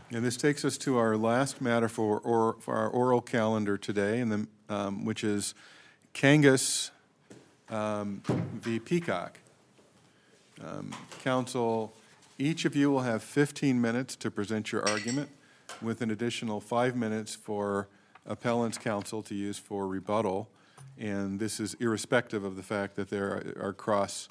And this takes us to our last matter for our oral calendar today, which is Kangas v. Peacock. Counsel, each of you will have 15 minutes to present your argument, with an additional 5 minutes for appellant's counsel to use for rebuttal. And this is irrespective of the fact that there are cross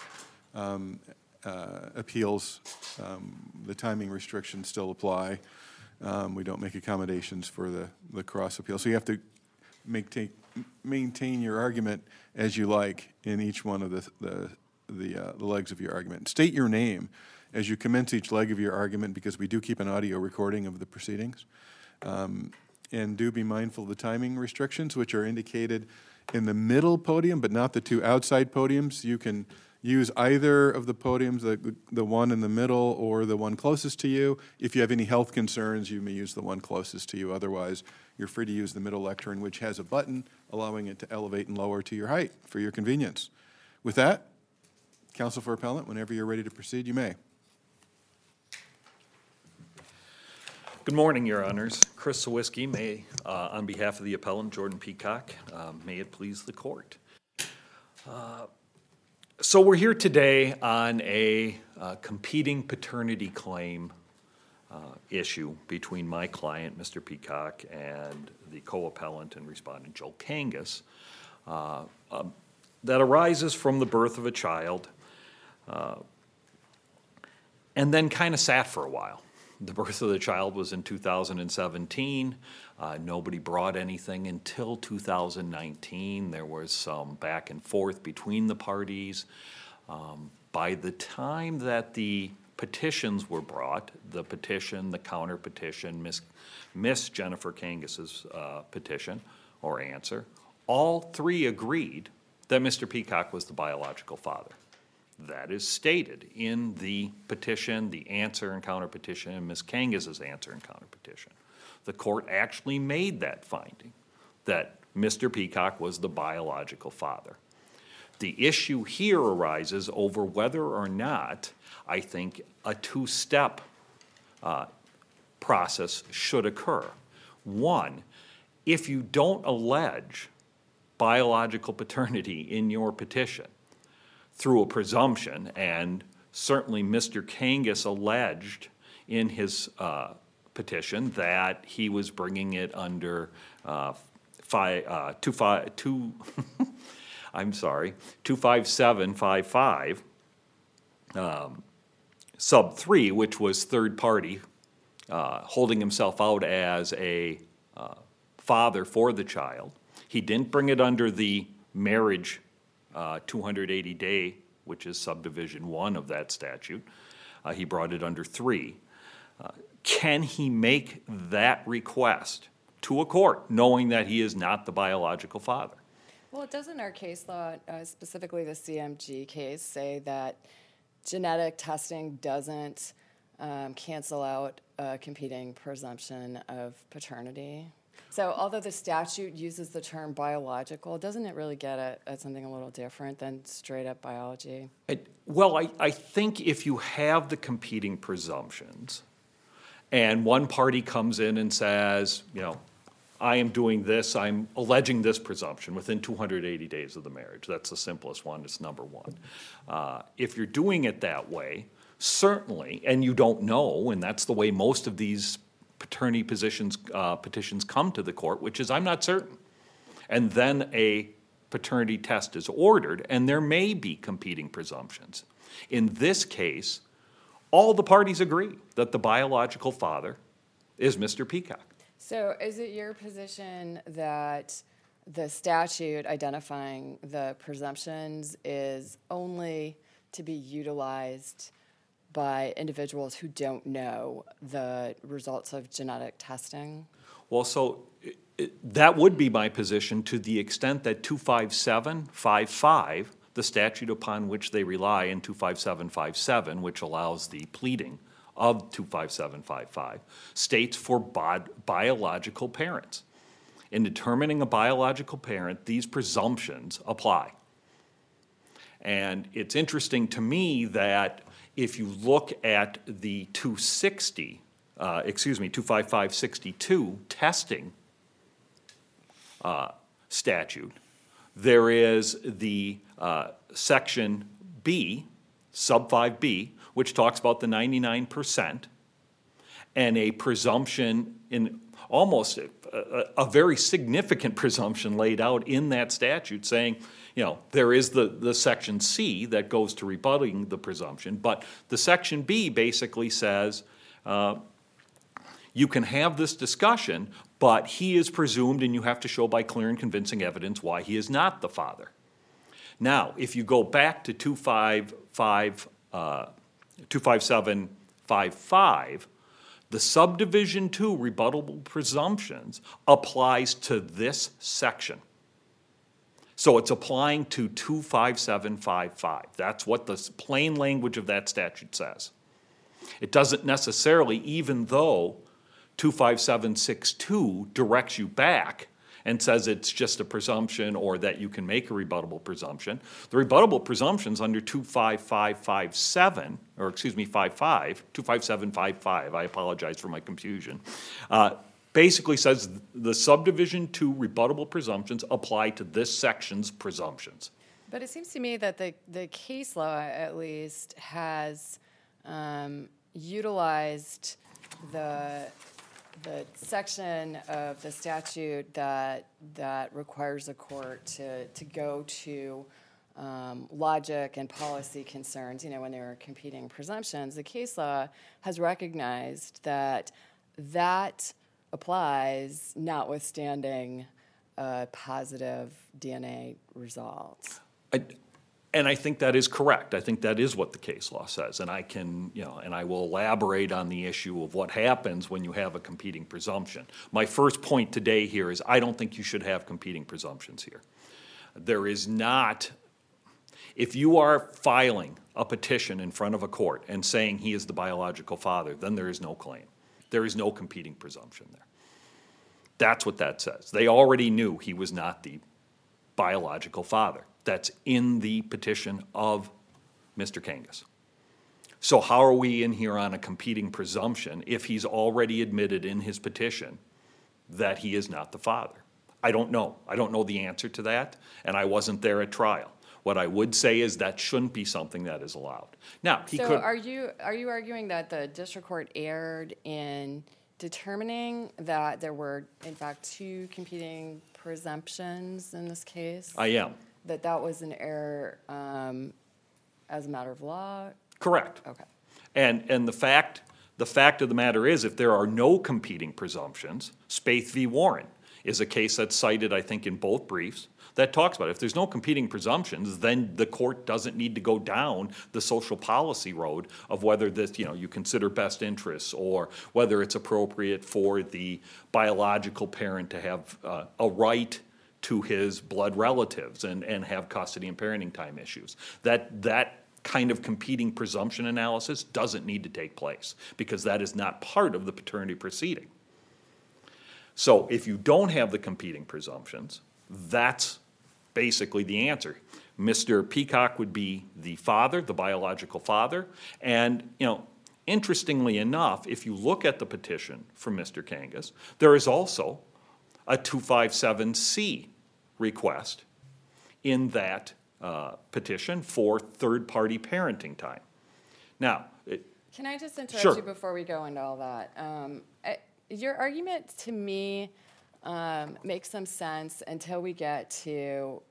appeals. The timing restrictions still apply. We don't make accommodations for the cross appeal. So you have to maintain your argument as you like in each one of the legs of your argument. State your name as you commence each leg of your argument, because we do keep an audio recording of the proceedings. And do be mindful of the timing restrictions, which are indicated in the middle podium, but not the two outside podiums. You can use either of the podiums, the one in the middle or the one closest to you. If you have any health concerns, you may use the one closest to you. Otherwise, you're free to use the middle lectern, which has a button allowing it to elevate and lower to your height for your convenience. With that, counsel for appellant, whenever you're ready to proceed, you may. Good morning, Your Honors. Chris Sawiski, on behalf of the appellant, Jordan Peacock, may it please the court. So we're here today on a competing paternity claim issue between my client, Mr. Peacock, and the co-appellant and respondent, Joel Kangas, that arises from the birth of a child and then kind of sat for a while. The birth of the child was in 2017. Nobody brought anything until 2019. There was some back and forth between the parties. By the time that the petitions were brought, the petition, the counter petition, Miss Jennifer Kangas's petition or answer, all three agreed that Mr. Peacock was the biological father. That is stated in the petition, the answer and counter petition, and Ms. Kangas's answer and counter petition. The court actually made that finding, that Mr. Peacock was the biological father. The issue here arises over whether or not I think a two-step process should occur. One, if you don't allege biological paternity in your petition, through a presumption, and certainly Mr. Kangas alleged in his petition that he was bringing it under 25755 sub 3, which was third party, holding himself out as a father for the child. He didn't bring it under the marriage 280-day, which is subdivision 1 of that statute. He brought it under 3. Can he make that request to a court, knowing that he is not the biological father? Well, doesn't our case law, specifically the CMG case, say that genetic testing doesn't cancel out a competing presumption of paternity? So although the statute uses the term biological, doesn't it really get at something a little different than straight up biology? I think if you have the competing presumptions and one party comes in and says, you know, I am doing this, I'm alleging this presumption within 280 days of the marriage. That's the simplest one, it's number one. If you're doing it that way, certainly, and you don't know, and that's the way most of these paternity petitions come to the court, which is I'm not certain. And then a paternity test is ordered, and there may be competing presumptions. In this case, all the parties agree that the biological father is Mr. Peacock. So is it your position that the statute identifying the presumptions is only to be utilized by individuals who don't know the results of genetic testing? Well, so that would be my position to the extent that 25755, the statute upon which they rely in 25757, which allows the pleading of 25755, states for biological parents. In determining a biological parent, these presumptions apply. And it's interesting to me that if you look at the 260 25562 testing statute, there is the section B, sub 5B, which talks about the 99%, and a presumption in almost a very significant presumption laid out in that statute saying, you know, there is the section C that goes to rebutting the presumption, but the section B basically says you can have this discussion, but he is presumed and you have to show by clear and convincing evidence why he is not the father. Now, if you go back to 25755, the subdivision 2 rebuttable presumptions applies to this section. So it's applying to 25755. That's what the plain language of that statute says. It doesn't necessarily, even though 25762 directs you back and says it's just a presumption or that you can make a rebuttable presumption. The rebuttable presumptions under 25755, or excuse me, 25755, I apologize for my confusion, basically says the subdivision 2 rebuttable presumptions apply to this section's presumptions. But it seems to me that the case law, at least, has utilized the section of the statute that requires a court to go to logic and policy concerns, you know, when there are competing presumptions. The case law has recognized that applies notwithstanding positive DNA results. And I think that is correct. I think that is what the case law says. And I can, you know, and I will elaborate on the issue of what happens when you have a competing presumption. My first point today here is I don't think you should have competing presumptions here. There is not, if you are filing a petition in front of a court and saying he is the biological father, then there is no claim. There is no competing presumption there. That's what that says. They already knew he was not the biological father. That's in the petition of Mr. Kangas. So how are we in here on a competing presumption if he's already admitted in his petition that he is not the father? I don't know. I don't know the answer to that, and I wasn't there at trial. What I would say is that shouldn't be something that is allowed. Now, he could. Are you arguing that the district court erred in determining that there were, in fact, 2 competing presumptions in this case? I am. That was an error as a matter of law? Correct. Okay. And the fact of the matter is, if there are no competing presumptions, Spaeth v. Warren is a case that's cited, I think, in both briefs that talks about it. If there's no competing presumptions, then the court doesn't need to go down the social policy road of whether this, you know, you consider best interests or whether it's appropriate for the biological parent to have a right to his blood relatives and have custody and parenting time issues. That kind of competing presumption analysis doesn't need to take place because that is not part of the paternity proceeding. So if you don't have the competing presumptions, that's basically the answer. Mr. Peacock would be the father, the biological father, and, you know, interestingly enough, if you look at the petition from Mr. Kangas, there is also a 257C request in that petition for third-party parenting time. Now, can I just interrupt Sure. you before we go into all that? Your argument to me makes some sense until we get to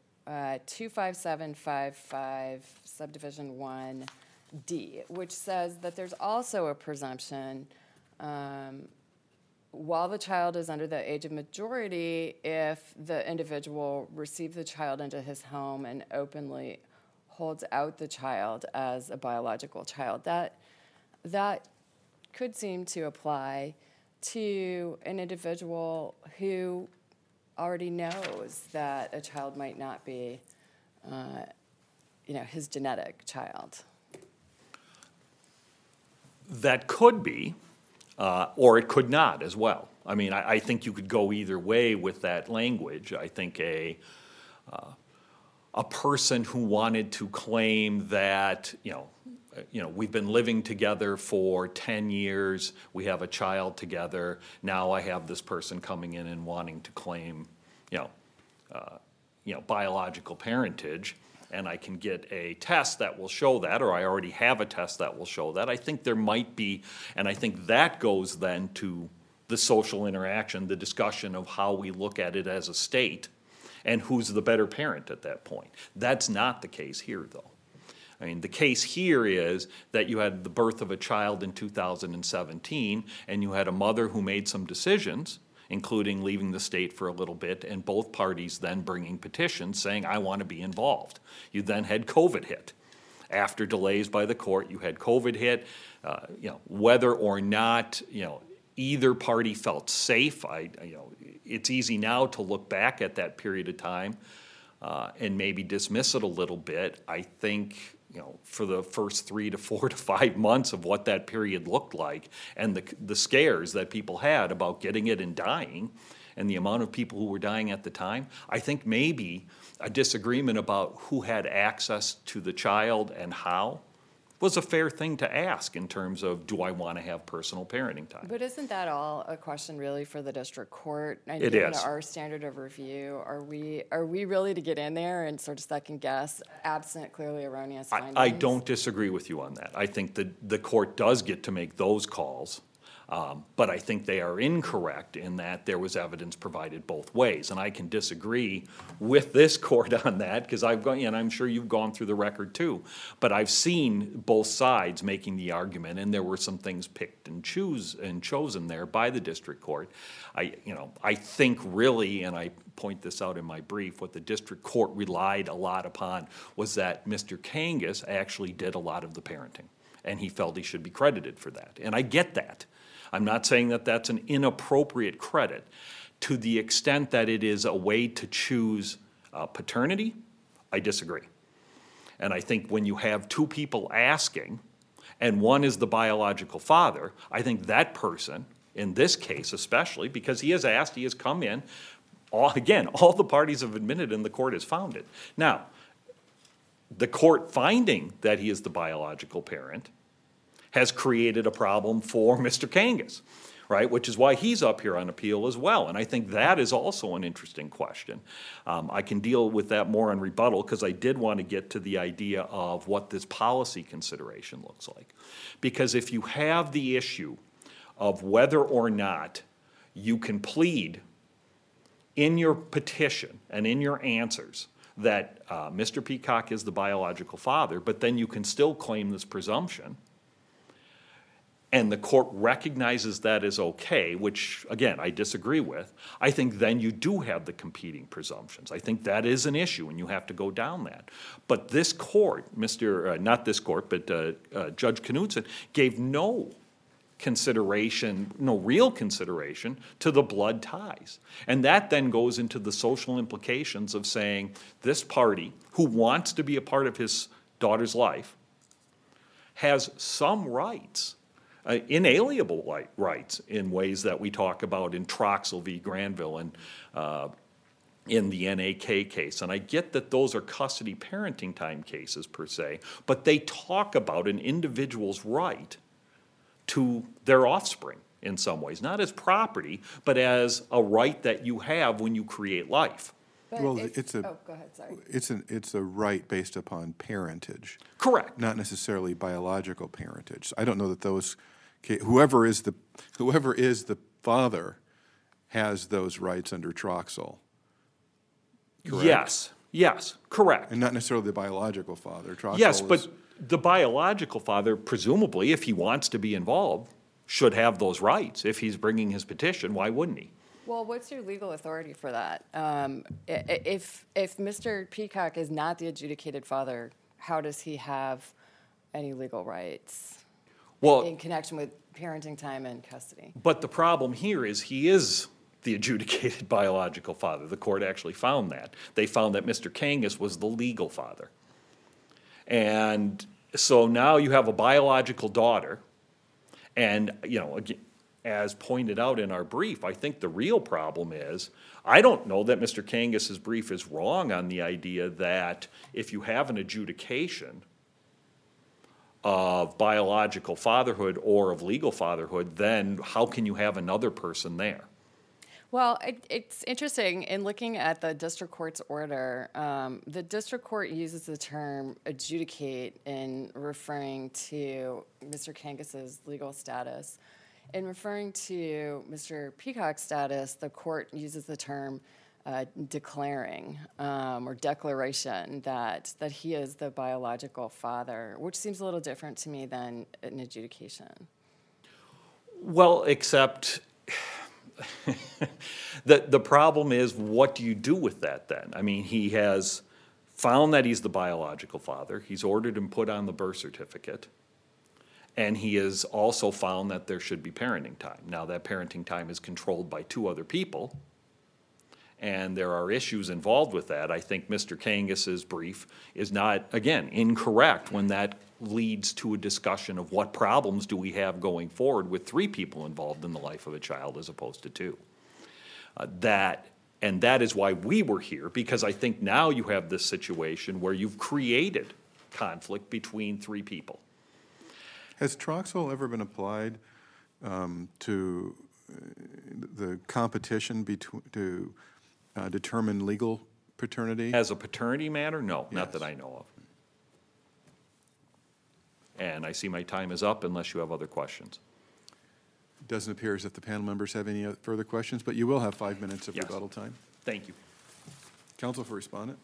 25755 subdivision 1D, which says that there's also a presumption while the child is under the age of majority if the individual receives the child into his home and openly holds out the child as a biological child. That could seem to apply to an individual who already knows that a child might not be, his genetic child. that could be, or it could not as well. I mean, I think you could go either way with that language. I think a person who wanted to claim that, we've been living together for 10 years, we have a child together, now I have this person coming in and wanting to claim, biological parentage, and I can get a test that will show that, or I already have a test that will show that. I think there might be, and I think that goes then to the social interaction, the discussion of how we look at it as a state, and who's the better parent at that point. That's not the case here, though. I mean, the case here is that you had the birth of a child in 2017, and you had a mother who made some decisions, including leaving the state for a little bit, and both parties then bringing petitions saying, I want to be involved. You then had COVID hit. After delays by the court, you had COVID hit. Whether or not, either party felt safe, it's easy now to look back at that period of time and maybe dismiss it a little bit. I think, for the first 3 to 4 to 5 months of what that period looked like, and the scares that people had about getting it and dying, and the amount of people who were dying at the time, I think maybe a disagreement about who had access to the child and how was a fair thing to ask in terms of, do I want to have personal parenting time? But isn't that all a question really for the district court? And it given is. Our standard of review, are we really to get in there and sort of second guess absent clearly erroneous findings? I don't disagree with you on that. I think the court does get to make those calls, but I think they are incorrect in that there was evidence provided both ways. And I can disagree with this court on that, because I've gone, and I'm sure you've gone through the record too, but I've seen both sides making the argument, and there were some things picked and chosen there by the district court. I think really, and I point this out in my brief, what the district court relied a lot upon was that Mr. Kangas actually did a lot of the parenting, and he felt he should be credited for that. And I get that. I'm not saying that that's an inappropriate credit. To the extent that it is a way to choose paternity, I disagree. And I think when you have two people asking, and one is the biological father, I think that person, in this case especially, because he has asked, he has come in, all the parties have admitted and the court has found it. Now, the court finding that he is the biological parent has created a problem for Mr. Kangas, right? Which is why he's up here on appeal as well. And I think that is also an interesting question. I can deal with that more on rebuttal, because I did want to get to the idea of what this policy consideration looks like. Because if you have the issue of whether or not you can plead in your petition and in your answers that Mr. Peacock is the biological father, but then you can still claim this presumption, and the court recognizes that as okay, which, again, I disagree with, I think then you do have the competing presumptions. I think that is an issue, and you have to go down that. But this court, not this court, but Judge Knudsen, gave no real consideration to the blood ties. And that then goes into the social implications of saying this party, who wants to be a part of his daughter's life, has some rights, inalienable rights, in ways that we talk about in Troxel v. Granville and in the NAK case. And I get that those are custody parenting time cases per se, but they talk about an individual's right to their offspring in some ways, not as property, but as a right that you have when you create life. But Well, go ahead, sorry. It's a right based upon parentage. Correct. Not necessarily biological parentage. I don't know that those, whoever is the father has those rights under Troxel. Correct? Yes, correct. And not necessarily the biological father. Troxel Yes, is, but the biological father, presumably, if he wants to be involved, should have those rights. If he's bringing his petition, why wouldn't he? Well, what's your legal authority for that? If Mr. Peacock is not the adjudicated father, how does he have any legal rights in connection with parenting time and custody? But the problem here is he is the adjudicated biological father. The court actually found that. They found that Mr. Kangas was the legal father. And so now you have a biological daughter, and, again, as pointed out in our brief, I think the real problem is, I don't know that Mr. Kangas's brief is wrong on the idea that if you have an adjudication of biological fatherhood or of legal fatherhood, then how can you have another person there? Well, it's interesting in looking at the district court's order. The district court uses the term adjudicate in referring to Mr. Kangas's legal status. In referring to Mr. Peacock's status, the court uses the term declaring or declaration that he is the biological father, which seems a little different to me than an adjudication. Well, except the problem is, what do you do with that then? I mean, he has found that he's the biological father. He's ordered him put on the birth certificate. And he has also found that there should be parenting time. Now, that parenting time is controlled by two other people, and there are issues involved with that. I think Mr. Kangas's brief is not, again, incorrect when that leads to a discussion of what problems do we have going forward with three people involved in the life of a child as opposed to two. That is why we were here, because I think now you have this situation where you've created conflict between three people. Has Troxel ever been applied to the competition to determine legal paternity? As a paternity matter? No, Yes. not that I know of. And I see my time is up unless you have other questions. Doesn't appear as if the panel members have any further questions, but you will have 5 minutes of Yes. rebuttal time. Thank you. Counsel for respondent.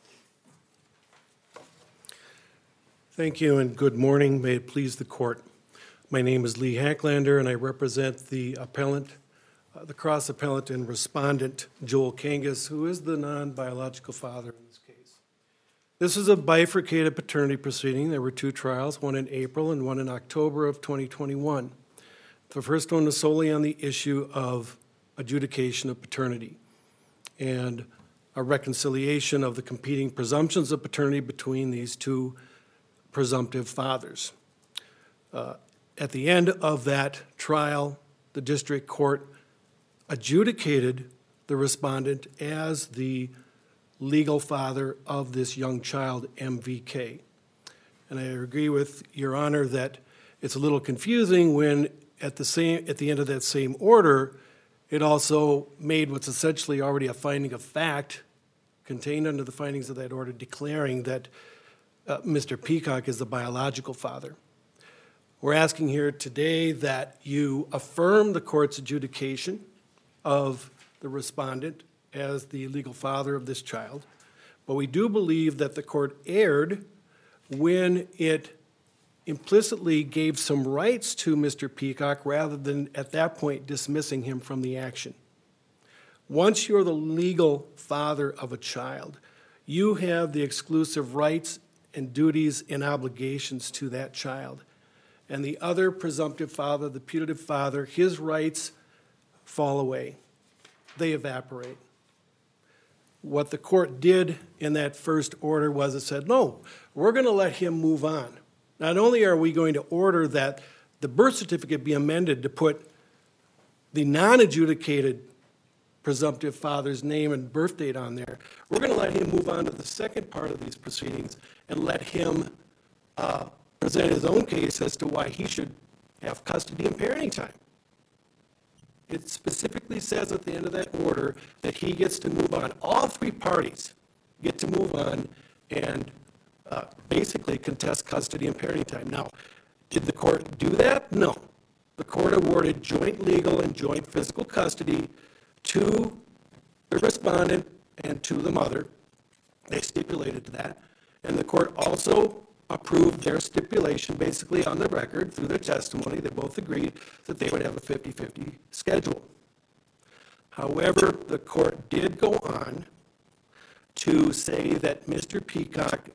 Thank you and good morning. May it please the court. My name is Lee Hacklander and I represent the appellant, the cross appellant and respondent, Joel Kangas, who is the non-biological father in this case. This is a bifurcated paternity proceeding. There were two trials, one in April and one in October of 2021. The first one was solely on the issue of adjudication of paternity and a reconciliation of the competing presumptions of paternity between these two presumptive fathers. At the end of that trial, the district court adjudicated the respondent as the legal father of this young child, MVK. And I agree with Your Honor that it's a little confusing when at the end of that same order, it also made what's essentially already a finding of fact contained under the findings of that order, declaring that Mr. Peacock is the biological father. We're asking here today that you affirm the court's adjudication of the respondent as the legal father of this child, but we do believe that the court erred when it implicitly gave some rights to Mr. Peacock rather than at that point dismissing him from the action. Once you're the legal father of a child, you have the exclusive rights and duties and obligations to that child. And the other presumptive father, the putative father, his rights fall away. They evaporate. What the court did in that first order was it said, no, we're going to let him move on. Not only are we going to order that the birth certificate be amended to put the non-adjudicated presumptive father's name and birth date on there, we're going to let him move on to the second part of these proceedings and let him present his own case as to why he should have custody and parenting time. It specifically says at the end of that order that he gets to move on. All three parties get to move on and basically contest custody and parenting time. Now, did the court do that? No. The court awarded joint legal and joint physical custody to the respondent and to the mother. They stipulated to that. And the court also approved their stipulation basically on the record through their testimony. They both agreed that they would have a 50-50 schedule. However, the court did go on to say that Mr. Peacock,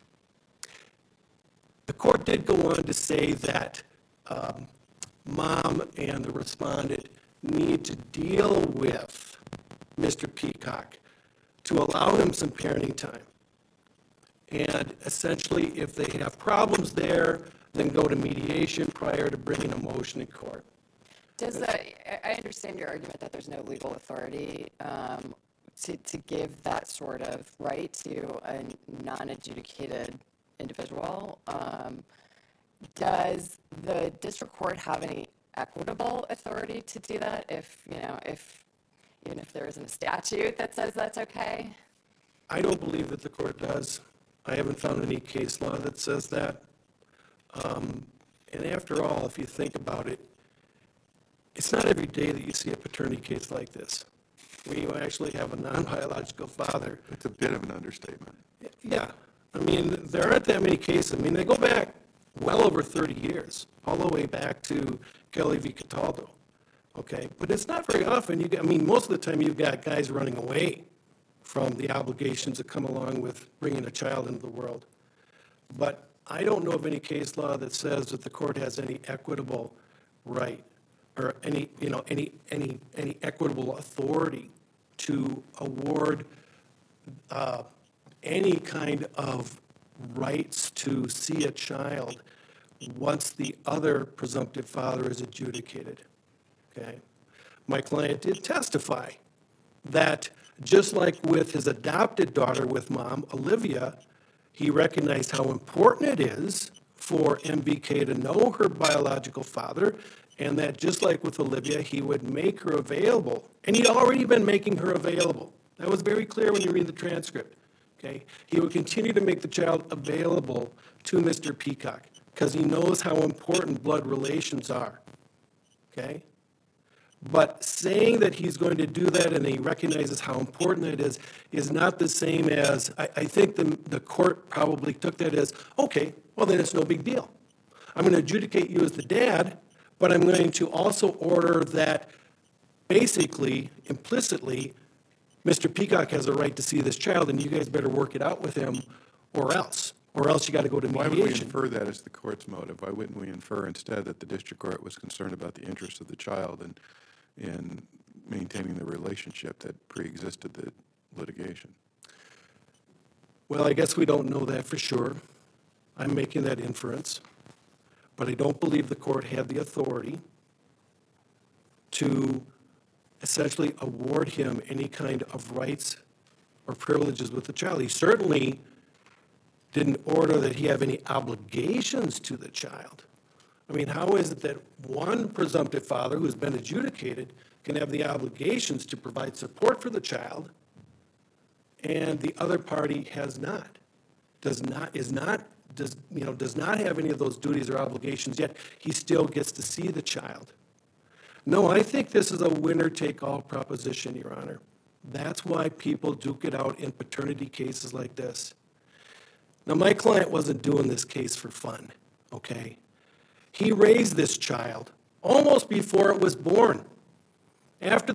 the court did go on to say that mom and the respondent need to deal with Mr. Peacock to allow him some parenting time. And essentially, if they have problems there, then go to mediation prior to bringing a motion in court. I understand your argument that there's no legal authority to give that sort of right to a non-adjudicated individual. does the district court have any equitable authority to do that even if there isn't a statute that says that's okay? I don't believe that the court does. I haven't found any case law that says that. And after all, if you think about it, it's not every day that you see a paternity case like this, where you actually have a non-biological father. It's a bit of an understatement. Yeah. I mean, there aren't that many cases. I mean, they go back well over 30 years, all the way back to Kelly v. Cataldo. Okay? But it's not very often. Most of the time you've got guys running away from the obligations that come along with bringing a child into the world. But I don't know of any case law that says that the court has any equitable right or any equitable authority to award any kind of rights to see a child once the other presumptive father is adjudicated. Okay? My client did testify that just like with his adopted daughter with mom, Olivia, he recognized how important it is for MBK to know her biological father, and that just like with Olivia, he would make her available. And he'd already been making her available. That was very clear when you read the transcript. Okay? He would continue to make the child available to Mr. Peacock because he knows how important blood relations are. Okay? But saying that he's going to do that and he recognizes how important it is not the same as, I think the court probably took that as, okay, well then it's no big deal. I'm going to adjudicate you as the dad, but I'm going to also order that basically, implicitly, Mr. Peacock has a right to see this child and you guys better work it out with him or else you got to go to mediation. Why would we infer that as the court's motive? Why wouldn't we infer instead that the district court was concerned about the interests of the child and in maintaining the relationship that pre-existed the litigation? Well, I guess we don't know that for sure. I'm making that inference. But I don't believe the court had the authority to essentially award him any kind of rights or privileges with the child. He certainly didn't order that he have any obligations to the child. I mean, how is it that one presumptive father who's been adjudicated can have the obligations to provide support for the child and the other party has not, does not have any of those duties or obligations, yet he still gets to see the child? No, I think this is a winner-take-all proposition, Your Honor. That's why people duke it out in paternity cases like this. Now, my client wasn't doing this case for fun, okay? He raised this child almost before it was born. After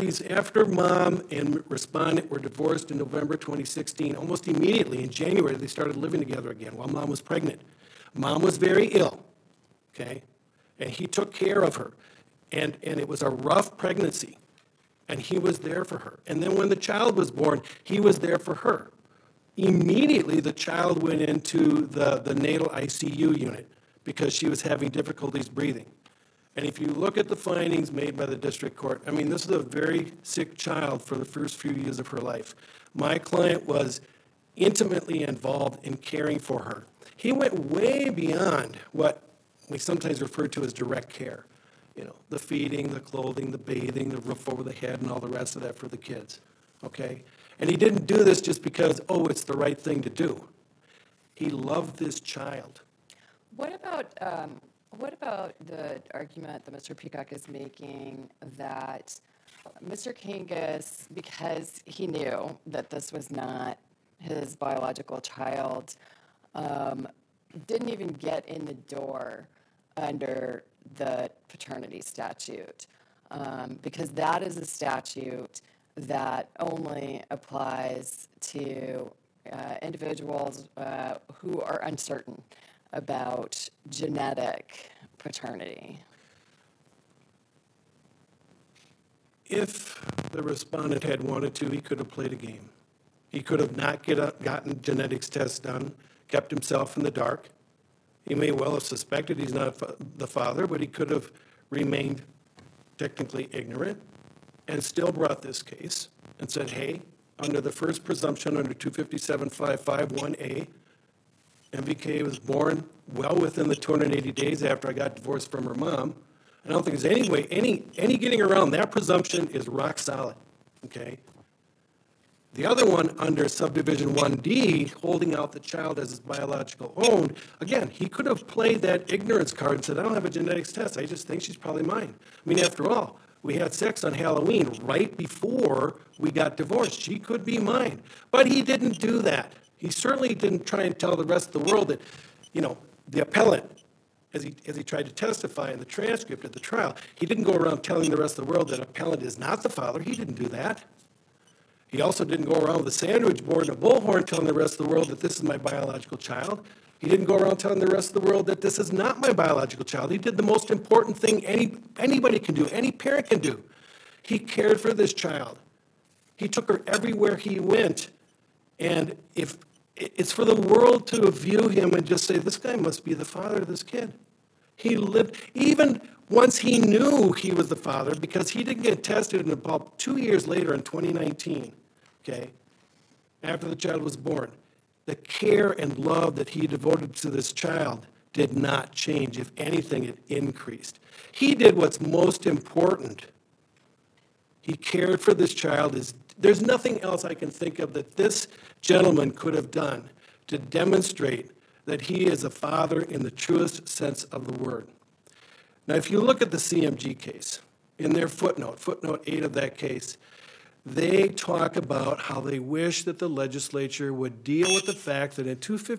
mom and respondent were divorced in November 2016, almost immediately in January, they started living together again while mom was pregnant. Mom was very ill, okay? And he took care of her. And it was a rough pregnancy. And he was there for her. And then when the child was born, he was there for her. Immediately, the child went into the natal ICU unit because she was having difficulties breathing. And if you look at the findings made by the district court, I mean, this is a very sick child for the first few years of her life. My client was intimately involved in caring for her. He went way beyond what we sometimes refer to as direct care. You know, the feeding, the clothing, the bathing, the roof over the head, and all the rest of that for the kids, okay? And he didn't do this just because, oh, it's the right thing to do. He loved this child. What about the argument that Mr. Peacock is making that Mr. Kangas, because he knew that this was not his biological child, didn't even get in the door under the paternity statute, because that is a statute that only applies to individuals who are uncertain about genetic paternity. If the respondent had wanted to, he could have played a game. He could have not gotten genetics tests done, kept himself in the dark. He may well have suspected he's not the father, but he could have remained technically ignorant and still brought this case and said, hey, under the first presumption under 257.551A, MVK was born well within the 280 days after I got divorced from her mom. I don't think there's any way, any getting around that presumption is rock solid, okay? The other one, under subdivision 1D, holding out the child as his biological own, again, he could have played that ignorance card and said, I don't have a genetics test, I just think she's probably mine. I mean, after all, we had sex on Halloween right before we got divorced. She could be mine. But he didn't do that. He certainly didn't try and tell the rest of the world that, you know, the appellant, as he tried to testify in the transcript at the trial, he didn't go around telling the rest of the world that appellant is not the father. He didn't do that. He also didn't go around with a sandwich board and a bullhorn telling the rest of the world that this is my biological child. He didn't go around telling the rest of the world that this is not my biological child. He did the most important thing anybody can do, any parent can do. He cared for this child. He took her everywhere he went. And if it's for the world to view him and just say, this guy must be the father of this kid. He lived, even once he knew he was the father, because he didn't get tested until about 2 years later in 2019, okay, after the child was born. The care and love that he devoted to this child did not change. If anything, it increased. He did what's most important. He cared for this child. There's nothing else I can think of that this gentleman could have done to demonstrate that he is a father in the truest sense of the word. Now, if you look at the CMG case, in their footnote 8 of that case, they talk about how they wish that the legislature would deal with the fact that in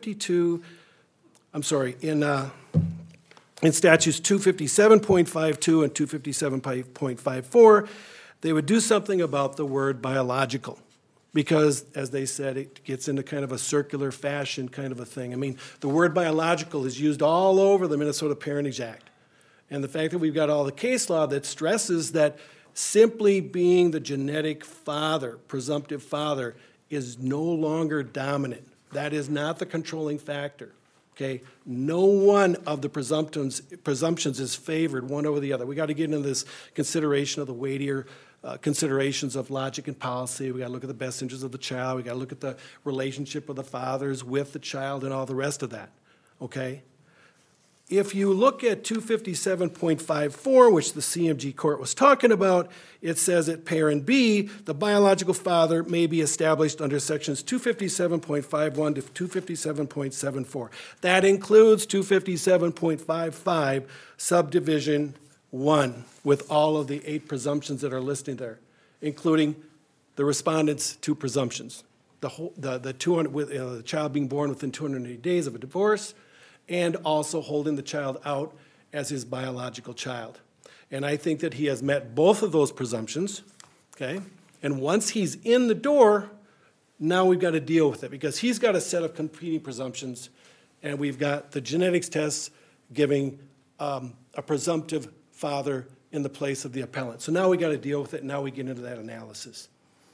in statutes 257.52 and 257.54, they would do something about the word biological. Because, as they said, it gets into kind of a circular fashion kind of a thing. I mean, the word biological is used all over the Minnesota Parentage Act. And the fact that we've got all the case law that stresses that simply being the genetic father, presumptive father, is no longer dominant. That is not the controlling factor, okay? No one of the presumptions is favored one over the other. We got to get into this consideration of the weightier considerations of logic and policy. We got to look at the best interests of the child. We got to look at the relationship of the fathers with the child and all the rest of that, okay? If you look at 257.54, which the CMG court was talking about, it says at parent B, the biological father may be established under sections 257.51 to 257.74. That includes 257.55, subdivision 1, with all of the 8 presumptions that are listed there, including the respondent's 2 presumptions. The child being born within 280 days of a divorce, and also holding the child out as his biological child. And I think that he has met both of those presumptions, okay? And once he's in the door, now we've got to deal with it, because he's got a set of competing presumptions, and we've got the genetics tests giving a presumptive father in the place of the appellant. So now we got to deal with it, and now we get into that analysis.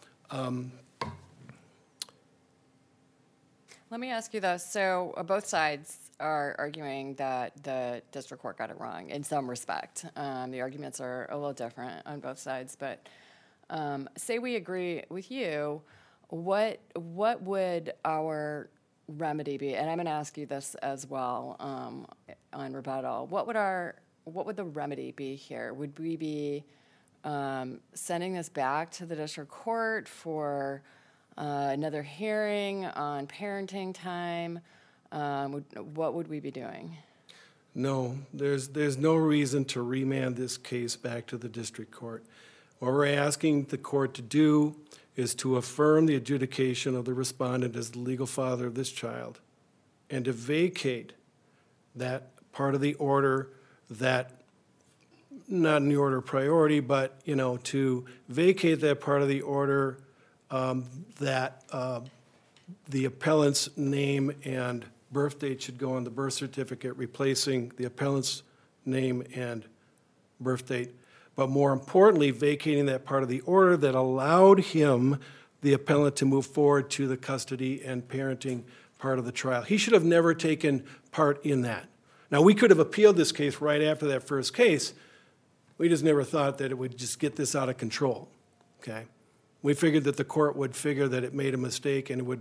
Let me ask you this. So both sides are arguing that the district court got it wrong in some respect. The arguments are a little different on both sides, but say we agree with you, what would our remedy be? And I'm going to ask you this as well on rebuttal. What would the remedy be here? Would we be sending this back to the district court for another hearing on parenting time? What would we be doing? No, there's no reason to remand this case back to the district court. What we're asking the court to do is to affirm the adjudication of the respondent as the legal father of this child, and to vacate that part of the order that, not in the order of priority, but, to vacate that part of the order that the appellant's name and birth date should go on the birth certificate, replacing the appellant's name and birth date. But more importantly, vacating that part of the order that allowed him, the appellant, to move forward to the custody and parenting part of the trial. He should have never taken part in that. Now, we could have appealed this case right after that first case. We just never thought that it would just get this out of control, okay? We figured that the court would figure that it made a mistake and it would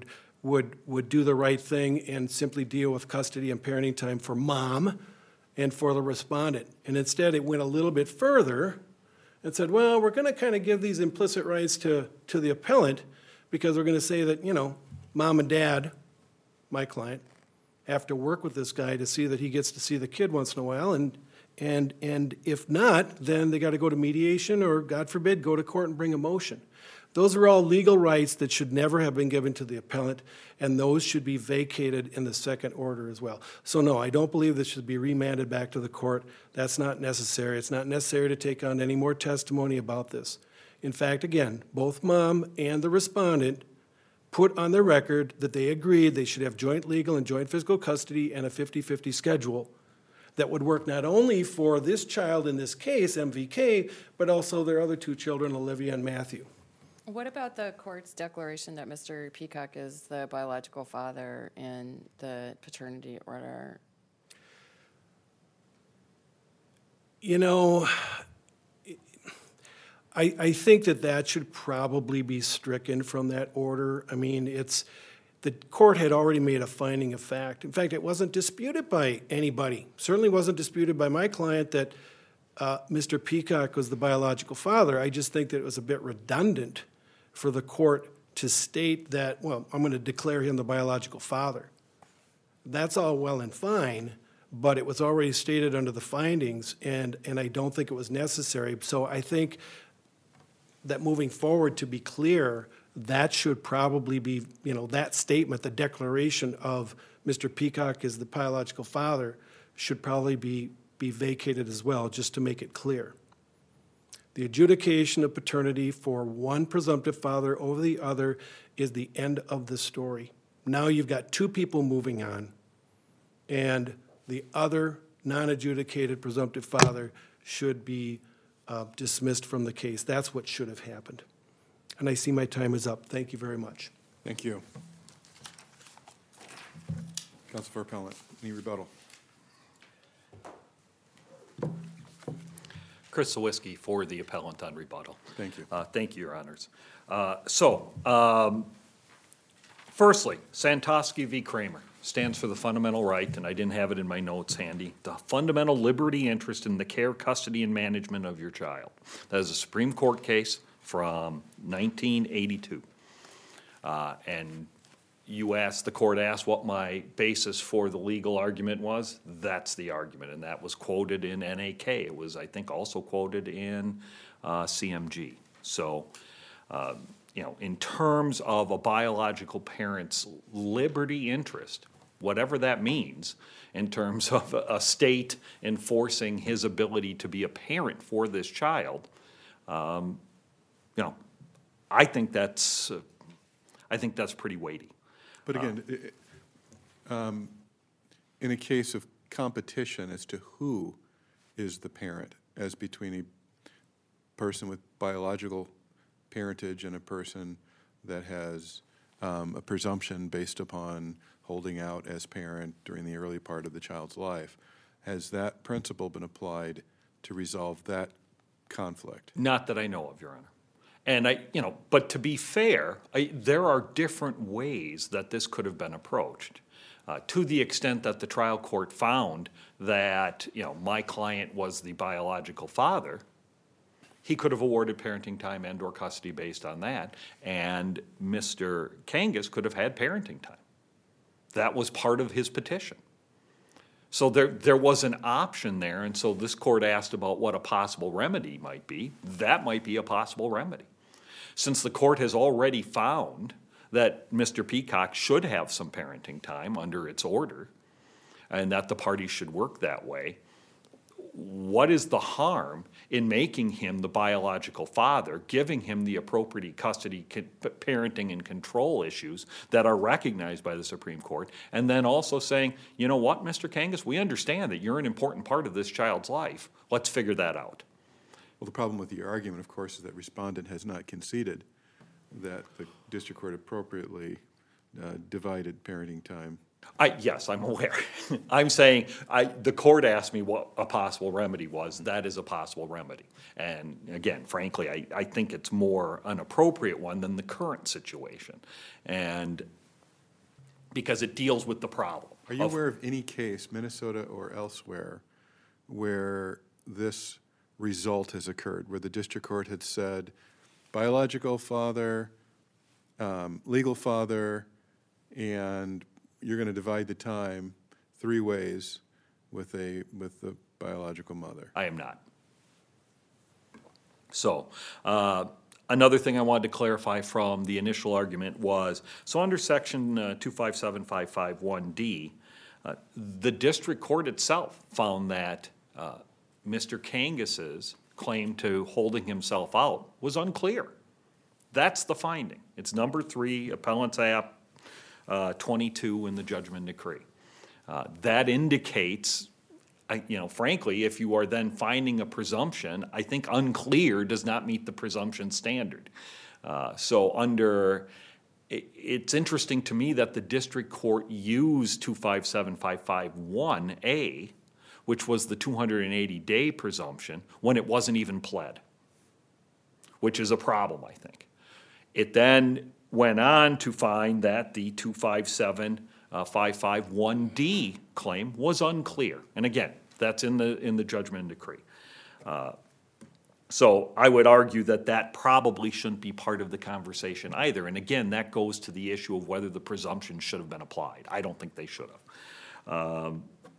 would do the right thing and simply deal with custody and parenting time for mom and for the respondent. And instead, it went a little bit further and said, well, we're going to kind of give these implicit rights to the appellant because we're going to say that, mom and dad, my client, have to work with this guy to see that he gets to see the kid once in a while. And if not, then they got to go to mediation or, God forbid, go to court and bring a motion. Those are all legal rights that should never have been given to the appellant, and those should be vacated in the second order as well. So no, I don't believe this should be remanded back to the court. That's not necessary. It's not necessary to take on any more testimony about this. In fact, again, both mom and the respondent put on their record that they agreed they should have joint legal and joint physical custody and a 50-50 schedule that would work not only for this child in this case, MVK, but also their other two children, Olivia and Matthew. What about the court's declaration that Mr. Peacock is the biological father in the paternity order? I think that should probably be stricken from that order. I mean, the court had already made a finding of fact. In fact, it wasn't disputed by anybody. Certainly wasn't disputed by my client that Mr. Peacock was the biological father. I just think that it was a bit redundant for the court to state that, well, I'm going to declare him the biological father. That's all well and fine, but it was already stated under the findings, and I don't think it was necessary. So I think that moving forward, to be clear, that should probably be, that statement, the declaration of Mr. Peacock as the biological father should probably be vacated as well, just to make it clear. The adjudication of paternity for one presumptive father over the other is the end of the story. Now you've got two people moving on, and the other non-adjudicated presumptive father should be dismissed from the case. That's what should have happened. And I see my time is up. Thank you very much. Thank you. Counsel for Appellant, any rebuttal? Chris Sawiski for the appellant on rebuttal. Thank you. Thank you, Your Honors. Firstly, Santosky v. Kramer stands for the fundamental right, and I didn't have it in my notes handy, the fundamental liberty interest in the care, custody, and management of your child. That is a Supreme Court case from 1982. And the court asked what my basis for the legal argument was. That's the argument, and that was quoted in NAK. It was, I think, also quoted in CMG. So, in terms of a biological parent's liberty interest, whatever that means, in terms of a state enforcing his ability to be a parent for this child, I think that's pretty weighty. But again, in a case of competition as to who is the parent, as between a person with biological parentage and a person that has a presumption based upon holding out as parent during the early part of the child's life, has that principle been applied to resolve that conflict? Not that I know of, Your Honor. And but to be fair, there are different ways that this could have been approached. To the extent that the trial court found that, my client was the biological father, he could have awarded parenting time and or custody based on that, and Mr. Kangas could have had parenting time. That was part of his petition. So there was an option there, and so this court asked about what a possible remedy might be. That might be a possible remedy. Since the court has already found that Mr. Peacock should have some parenting time under its order, and that the parties should work that way, what is the harm in making him the biological father, giving him the appropriate custody, parenting, and control issues that are recognized by the Supreme Court, and then also saying, you know what, Mr. Kangas, we understand that you're an important part of this child's life. Let's figure that out. Well, the problem with your argument, of course, is that respondent has not conceded that the district court appropriately divided parenting time. Yes, I'm aware. I'm saying the court asked me what a possible remedy was. That is a possible remedy. And again, frankly, I think it's more an appropriate one than the current situation. And because it deals with the problem. Are you aware of any case, Minnesota or elsewhere, where this result has occurred, where the district court had said, biological father, legal father, and you're going to divide the time 3 ways with the biological mother? I am not. So, another thing I wanted to clarify from the initial argument was, so under section 257551D, the district court itself found that Mr. Kangus's claim to holding himself out was unclear. That's the finding. It's number 3, Appellant's App 22 in the judgment decree. That indicates, frankly, if you are then finding a presumption, I think unclear does not meet the presumption standard. It's interesting to me that the district court used 257551A, which was the 280-day presumption, when it wasn't even pled, which is a problem, I think. It then went on to find that the 257551D claim was unclear. And again, that's in the judgment decree. So I would argue that that probably shouldn't be part of the conversation either. And again, that goes to the issue of whether the presumption should have been applied. I don't think they should have.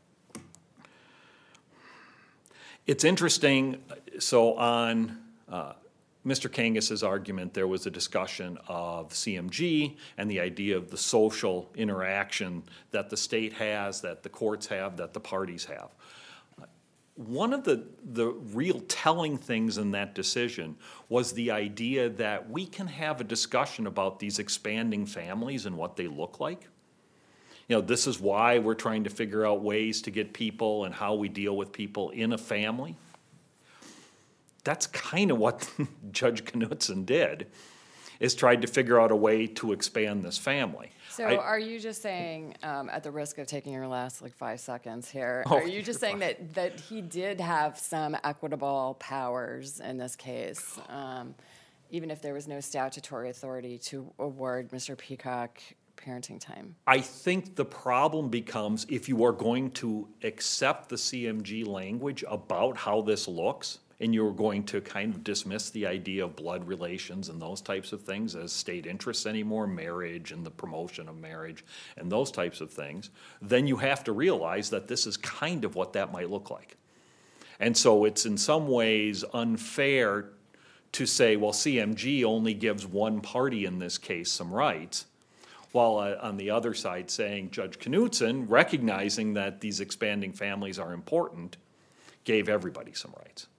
It's interesting, so on Mr. Kangus's argument, there was a discussion of CMG and the idea of the social interaction that the state has, that the courts have, that the parties have. One of the real telling things in that decision was the idea that we can have a discussion about these expanding families and what they look like. This is why we're trying to figure out ways to get people and how we deal with people in a family. That's kind of what Judge Knutson did, is tried to figure out a way to expand this family. So are you just saying, at the risk of taking your last 5 seconds here, are you just saying that he did have some equitable powers in this case, even if there was no statutory authority to award Mr. Peacock parenting time? I think the problem becomes if you are going to accept the CMG language about how this looks, and you're going to kind of dismiss the idea of blood relations and those types of things as state interests anymore, marriage and the promotion of marriage and those types of things, then you have to realize that this is kind of what that might look like. And so it's in some ways unfair to say, well, CMG only gives one party in this case some rights, while on the other side saying Judge Knutson, recognizing that these expanding families are important, gave everybody some rights.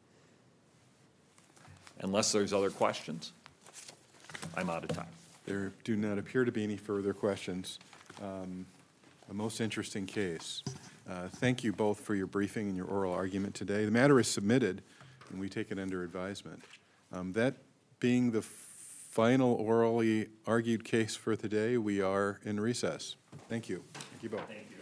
Unless there's other questions, I'm out of time. There do not appear to be any further questions. A most interesting case. Thank you both for your briefing and your oral argument today. The matter is submitted, and we take it under advisement. That being the final orally argued case for today, we are in recess. Thank you. Thank you both. Thank you.